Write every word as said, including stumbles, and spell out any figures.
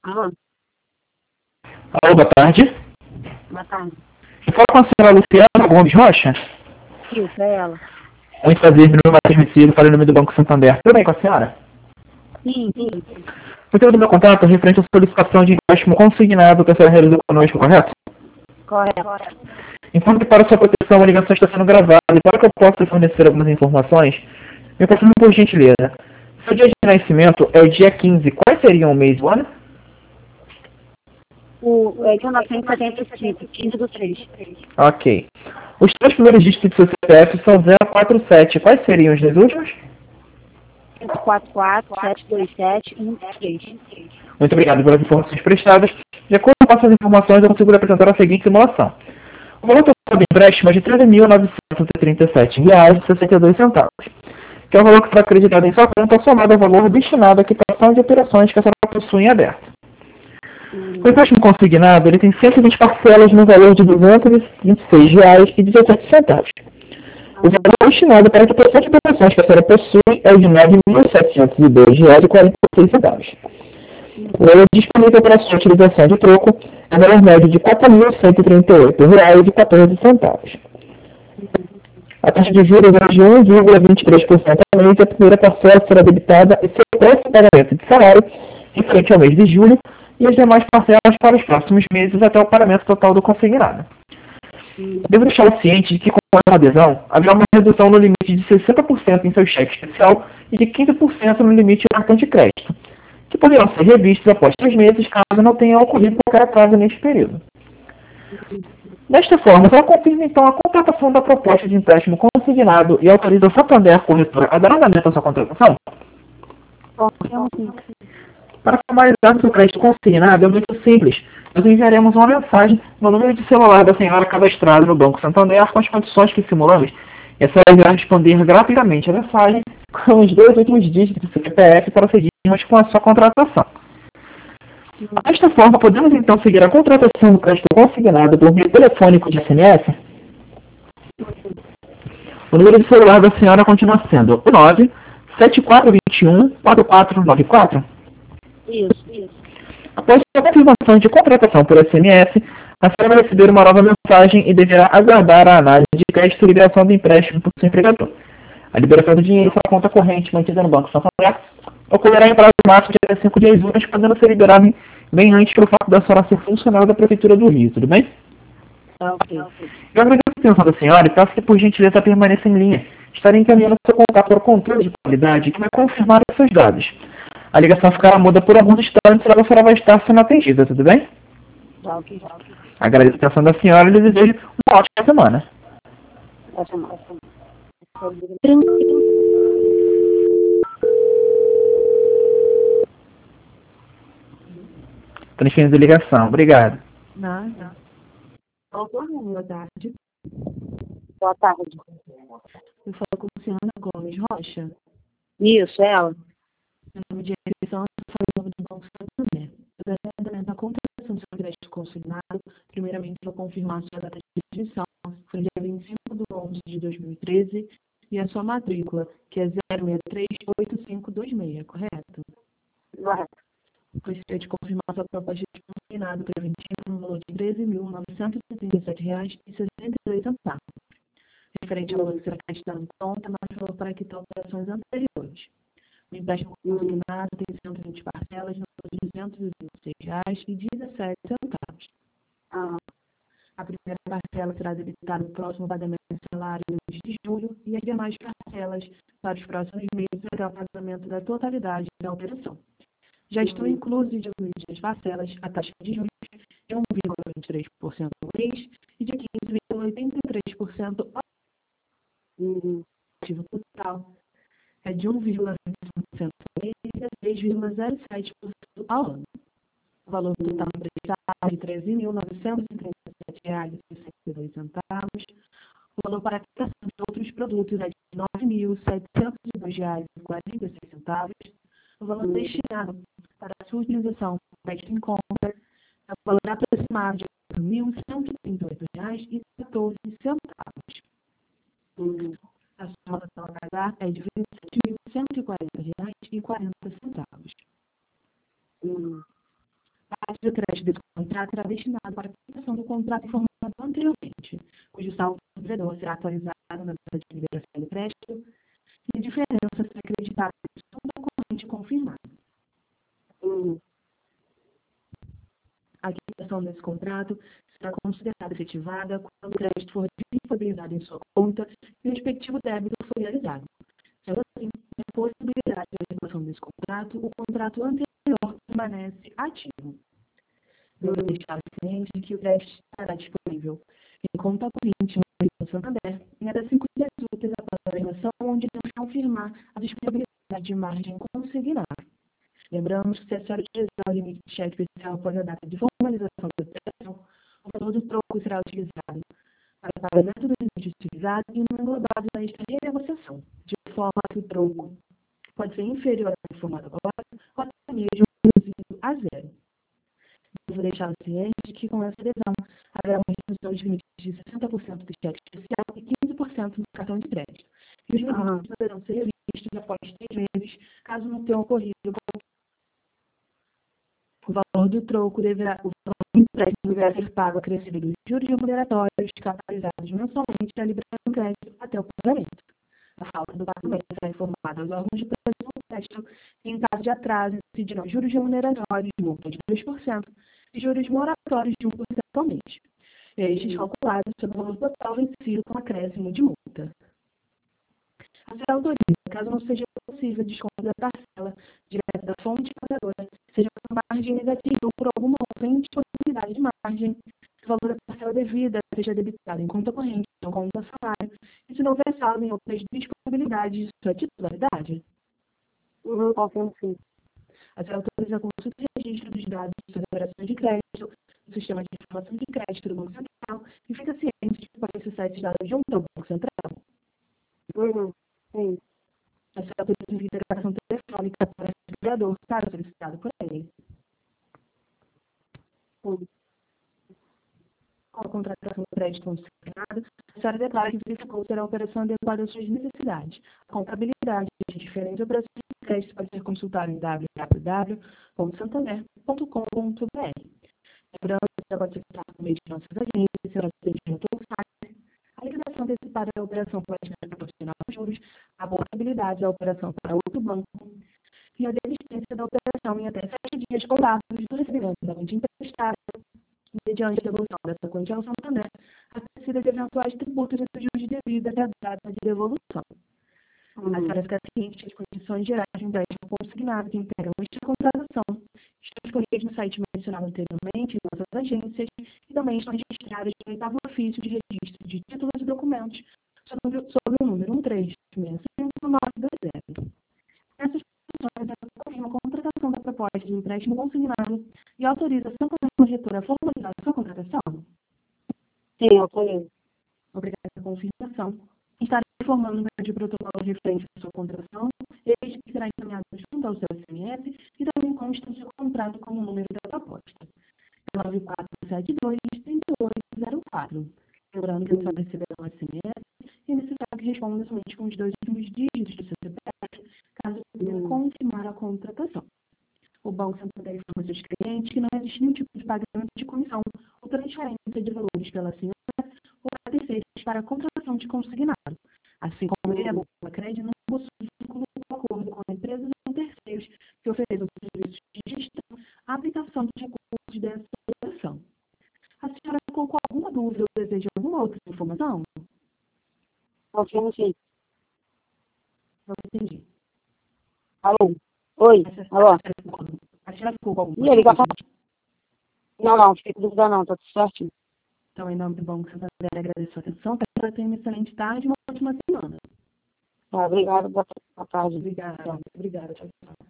Alô? Alô, boa tarde. Boa tarde. Eu falo com a senhora Luciana Gomes Rocha. Isso, é ela. Muito prazer, meu nome é Matheus Messias, falo em nome do Banco Santander. Tudo bem com a senhora? Sim, sim. O motivo do meu contato é referente à solicitação de empréstimo consignado que a senhora realizou conosco, correto? Correto. Informo que para sua proteção a ligação está sendo gravada e para que eu possa fornecer algumas informações, me confirme por gentileza. Seu dia de nascimento é o dia quinze. Quais seriam o mês e o ano? O, é de mil novecentos e setenta e cinco, quinze do três. Ok. Os três primeiros dígitos do seu C P F são zero quatro sete. Quais seriam os dois últimos? cinco quatro quatro, sete dois sete, um três. Muito obrigado pelas informações prestadas. De acordo com essas informações, eu consigo apresentar a seguinte simulação. O valor total do empréstimo é de treze mil novecentos e trinta e sete reais e sessenta e dois centavos, que é o valor que será acreditado em sua conta somado ao valor destinado à quitação de operações que a senhora possui em aberto. O empréstimo consignado ele tem cento e vinte parcelas no valor de duzentos e vinte e seis reais e dezessete centavos. O valor destinado para a quitação de operações que a senhora possui é o de nove mil setecentos e dois reais e quarenta e seis centavos. O valor disponível para sua utilização de troco é o valor médio de quatro mil cento e trinta e oito reais e quatorze centavos. A taxa de juros é de um vírgula vinte e três por cento ao mês e a primeira parcela será debitada e seu próximo pagamento de salário referente ao mês de julho e as demais parcelas para os próximos meses até o pagamento total do consignado. Devo deixá-lo ciente de que com a adesão haverá uma redução no limite de sessenta por cento em seu cheque especial e de quinze por cento no limite do cartão de crédito, que poderão ser revistos após três meses caso não tenha ocorrido qualquer atraso neste período. Desta forma, ela confirma então a contratação da proposta de empréstimo consignado e autoriza o Santander Corretora a dar andamento à sua contratação? Para formalizar o seu crédito consignado é muito simples. Nós enviaremos uma mensagem no número de celular da senhora cadastrada no Banco Santander com as condições que simulamos e a senhora irá responder gratuitamente a mensagem com os dois últimos dígitos do seu C P F para seguirmos com a sua contratação. Desta forma, podemos então seguir a contratação do crédito consignado por meio telefônico de S M S? O número de celular da senhora continua sendo o nove sete quatro dois um quatro quatro nove quatro? Isso, isso. Após a confirmação de contratação por S M S, a senhora vai receber uma nova mensagem e deverá aguardar a análise de crédito e liberação do empréstimo por seu empregador. A liberação do dinheiro em sua conta corrente mantida no Banco Santander ocorrerá em prazo máximo de até cinco dias úteis, podendo ser liberado bem antes pelo fato da senhora ser funcionária da Prefeitura do Rio, tudo bem? Tá ok. Eu agradeço a atenção da senhora e peço que, por gentileza, permaneça em linha. Estarei encaminhando seu contato para o controle de qualidade que vai confirmar os seus dados. A ligação ficará muda por alguns instantes e a senhora vai estar sendo atendida, tudo bem? Tá ok. Agradeço a atenção da senhora e lhe desejo uma ótima semana. Essa não. Transferindo a ligação. Obrigado. Nada. Olá, boa tarde. Boa tarde. Eu falo com a Luciana Gomes Rocha. Isso, é ela. Meu nome de inscrição é o do Banco Santander. Eu darei andamento à contratação do seu crédito consignado. Primeiramente, vou confirmar sua data de inscrição. Foi dia vinte e cinco de onze de dois mil e treze. E a sua matrícula, que é zero seis três oito cinco dois seis, correto? Correto. Gostaria de confirmar sua proposta de consignado preventivo no valor de treze mil novecentos e trinta e sete reais e sessenta e dois centavos. Referente ao valor que será acreditado em conta, mais valor para quitar operações anteriores. O empréstimo consignado tem cento e vinte parcelas no valor de duzentos e vinte e seis reais e dezessete centavos. Ah, A primeira parcela será debitada no próximo pagamento do salário no mês de julho e as demais parcelas para os próximos meses até o pagamento da totalidade da operação. Já estão inclusos de as parcelas a taxa de juros de um vírgula vinte e três por cento ao mês e de quinze vírgula oitenta e três por cento ao uhum. ativo total. É de um vírgula vinte e cinco por cento ao mês e a seis vírgula zero sete por cento ao ano. O valor total emprestado é de treze mil novecentos e trinta e sete reais e sessenta e dois centavos. O valor para a quitação de outros produtos é de nove mil setecentos e dois reais e quarenta e seis centavos. O valor destinado para a sua utilização crédito em conta é o valor aproximado de mil cento e trinta e oito reais e quatorze centavos. Uhum. A soma total a pagar é de vinte e sete mil cento e quarenta reais e quarenta centavos. Uhum. parte do crédito desse contrato será destinado para a aplicação do contrato informado anteriormente, cujo saldo do devedor será atualizado na data de liberação do crédito e a diferença será acreditada no saldo corrente confirmado. Hum. A quitação desse contrato será considerada efetivada quando o crédito for disponibilizado em sua conta e o respectivo débito for realizado. Sendo assim, a possibilidade de execução desse contrato, o contrato anterior permanece ativo. Deve deixar ciente de que o crédito estará disponível em conta corrente no Santander em até cinco dias úteis após a emissão, onde devemos confirmar a disponibilidade de margem consignada. Lembramos que se a senhora utilizar o limite de cheque especial após a data de formalização da operação, o valor do troco será utilizado para o pagamento do limite utilizado e não englobado na extra renegociação, de forma que o troco pode ser inferior ao informado agora ou até mesmo reduzido a zero. Devo deixar ciente de que com essa adesão haverá uma redução de limites de sessenta por cento do cheque especial e quinze por cento no cartão de crédito. E os limites poderão ser revistos após três meses, caso não tenha ocorrido qualquer. O valor do troco deverá, o valor do empréstimo deverá ser pago acrescido dos juros remuneratórios capitalizados mensalmente à liberação do crédito até o pagamento. A falta do pagamento será informada aos órgãos de proteção do crédito e, em caso de atraso, incidirão juros remuneratórios de multa de dois por cento e juros moratórios de um por cento ao mês. Estes calculados sobre o valor total vencido com acréscimo de multa. A senhora autoriza, caso não seja possível desconto da parcela direta da fonte pagadora, seja por margem negativa ou por alguma outra indisponibilidade de margem, se o valor da parcela devida seja debitado em conta corrente ou conta salário, e se não houver saldo em outras disponibilidades de sua titularidade. Uhum, confirmo sim. A senhora autoriza a consulta e registro dos dados de suas operações de crédito no sistema de informação de crédito do Banco Central e fica ciente de que podem acessar esses dados junto ao Banco Central. Uhum, sim. A senhora autoriza a integração telefônica para o empregador, caso solicitado por ele. Sim. Com a contratação do crédito consignado, a senhora declara que verificou ter a operação adequada às suas necessidades. A contabilidade de diferentes operações de crédito pode ser consultada em w w w ponto santander ponto com ponto b r. Lembrando que pode ser feita por meio de nossas agências, será atendimento ao site. A liquidação antecipada da operação pode ser proporcional aos juros, a portabilidade da operação para outro banco e a desistência da operação em até sete dias contados do recebimento da quantia emprestada, mediante a devolução dessa quantia ao Santander, acrescidas de eventuais tributos e juros devidos até a data de devolução. Uhum. A senhora fica ciente que as condições gerais de empréstimo consignado que integram esta contratação estão disponíveis no site mencionado anteriormente, em nossas agências, e também estão registradas no oitavo ofício de registro de títulos e documentos sobre, sobre o número um três seis cinco nove dois zero. Essas condições confirmam a contratação da proposta de empréstimo consignado e autoriza a Santander Corretora a formalizar a sua contratação. Sim, autorizo. Obrigada pela confirmação. Estarei informando o médio de protocolo referente à sua contratação, este que será encaminhado junto ao seu S M S e também consta o seu contrato como número da proposta. nove quatro sete dois, três oito zero quatro. Lembrando que a senhora receberá um S M S e é necessário que responda somente com os dois últimos dígitos do seu C P F, caso queira Hum. confirmar a contratação. O Banco Santander informa seus clientes que não existe nenhum tipo de pagamento de comissão ou transferência de valores pela senhora ou para terceiros para a contratação de consignado. Assim como ele, a Boa Crédito não possui vínculo de acordo com empresas ou terceiros que ofereçam serviços de gestão à aplicação de recursos dessa operação. A senhora ficou com alguma dúvida ou deseja alguma outra informação? Confirmo sim. Não entendi. Alô? Oi? Alô? A senhora ficou com alguma E a dúvida? ligação? Não, não, fiquei com dúvida não, tá tudo certinho. Então, em nome do Banco Santander, agradeço a atenção. Para tenha uma excelente tarde e uma ótima semana. Tá, obrigado, boa boa tarde. Obrigada. Obrigada. Tchau, tchau.